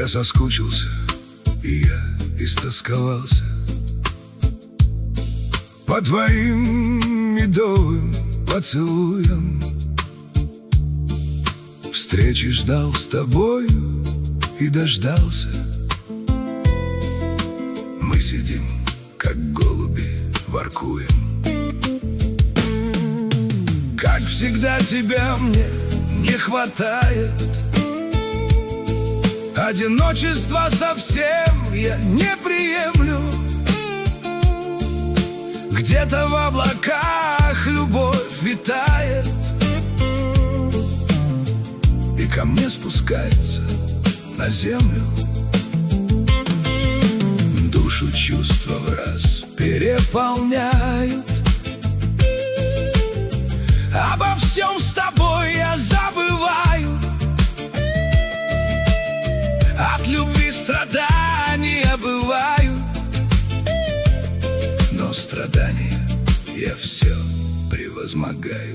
Я соскучился, и я истосковался по твоим медовым поцелуям. Встречи ждал с тобою и дождался. Мы сидим, как голуби, воркуем. Как всегда тебя мне не хватает, одиночество совсем я не приемлю. Где-то в облаках любовь витает и ко мне спускается на землю. Душу чувства враз переполняют. Обо всем с тобой я забываю. От любви страдания бывают, но страдания я все превозмогаю.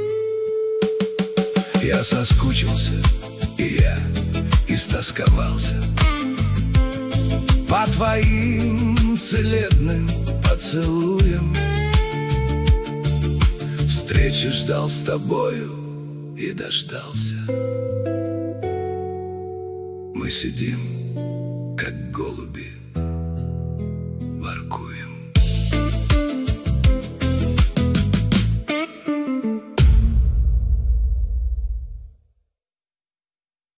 Я соскучился, и я истосковался по твоим целебным поцелуям. Встречи ждал с тобою и дождался. Мы сидим, как голуби,